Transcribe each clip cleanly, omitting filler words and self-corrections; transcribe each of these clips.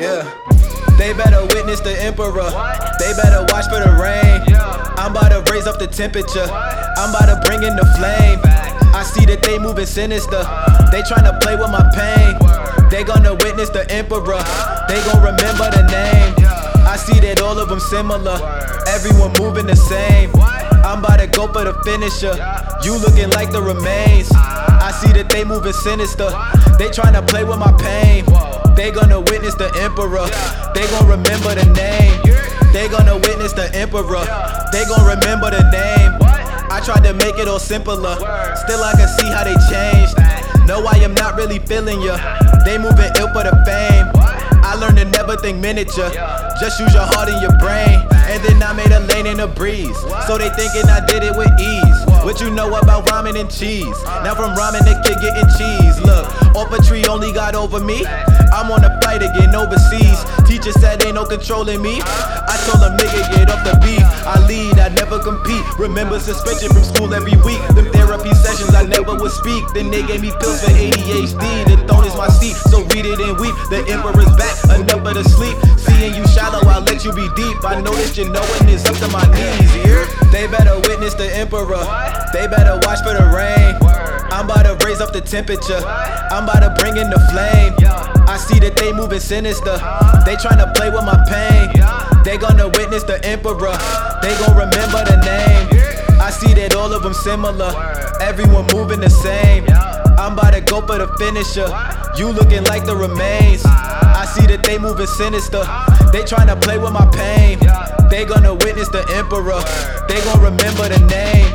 Yeah. They better witness the emperor. They better watch for the rain. I'm about to raise up the temperature. I'm about to bring in the flame. I see that they moving sinister. They tryna play with my pain. They gonna witness the emperor. They gon' remember the name. I see that all of them similar. Everyone moving the same. I'm about to go for the finisher. You looking like the remains. I see that they moving sinister. They tryna play with my pain. They gonna witness the emperor. They gon' remember the name. They gonna witness the emperor. They gon' remember the name. I tried to make it all simpler. Still I can see how they changed. No, I am not really feeling ya. They moving ill for the fame. I learned to never think miniature. Just use your heart and your brain. And then I made a lane in a breeze. So they thinking I did it with ease. What you know about ramen and cheese? Now from ramen to kid getting cheese. Look, off a tree only got over me. I'm on a flight again overseas. Teacher said ain't no controlling me. I told him nigga get off the beat. I lead, I never compete. Remember suspension from school every week. Them therapy sessions I never would speak. Then they gave me pills for ADHD. The throne is my seat, so read it and weep. The emperor's back, enough of the sleep. Seeing you shallow, I'll let you be deep. I know that you know and it's up to my knees. Yeah? They better witness the emperor. They better watch for the rain. I'm about to raise up the temperature. I'm about to bring in the flame. I see that they moving sinister. They tryna play with my pain. They gonna witness the emperor. They gon' remember the name. I see that all of them similar. Everyone moving the same. I'm about to go for the finisher. You looking like the remains. I see that they moving sinister. They tryna play with my pain. They gonna witness the emperor. They gon' remember the name.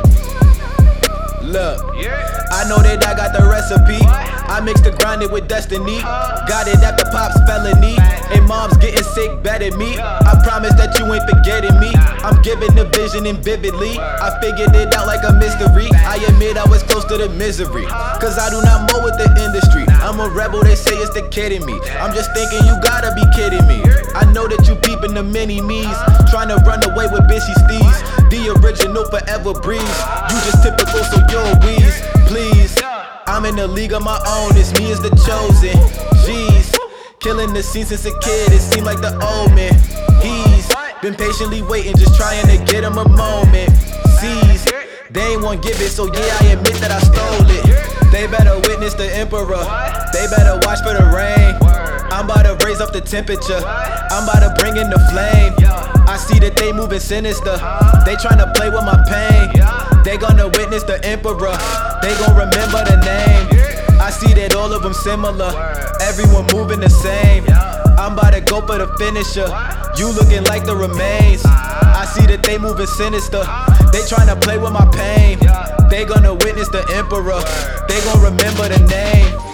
Look, I know that I got the recipe. I mixed the grinded with destiny. Got it after Pop's felony. And mom's getting sick, better me. I promise that you ain't forgetting me. I'm giving the vision and vividly. I figured it out like a mystery. I admit I was close to the misery. Cause I do not mow with the industry. I'm a rebel, they say it's the kid in me. I'm just thinking you gotta be kidding me. I know that you peeping the mini-me's. Trying to run away with bitchy steez. The original forever breeze. You just typical so you'll wheeze. Please, I'm in a league of my own, it's me as the chosen. Jeez, killing the scene since a kid, it seemed like the omen. He's been patiently waiting, just trying to get him a moment. Seize, they ain't want give it, so yeah, I admit that I stole it. They better witness the emperor. They better watch for the rain. I'm about to raise up the temperature. I'm about to bring in the flame. I see that they moving sinister. They tryna play with my pain. They gonna witness the emperor. They gon' remember the name. I see that all of them similar. Everyone moving the same. I'm about to go for the finisher. You looking like the remains. I see that they moving sinister. They tryna play with my pain. They gonna witness the emperor. They gon' remember the name.